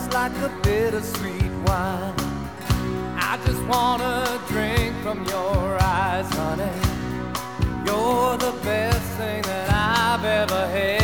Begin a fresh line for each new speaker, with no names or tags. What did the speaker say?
just like a bittersweet wine. I just wanna drink from your eyes, honey. You're the best thing that I've ever had.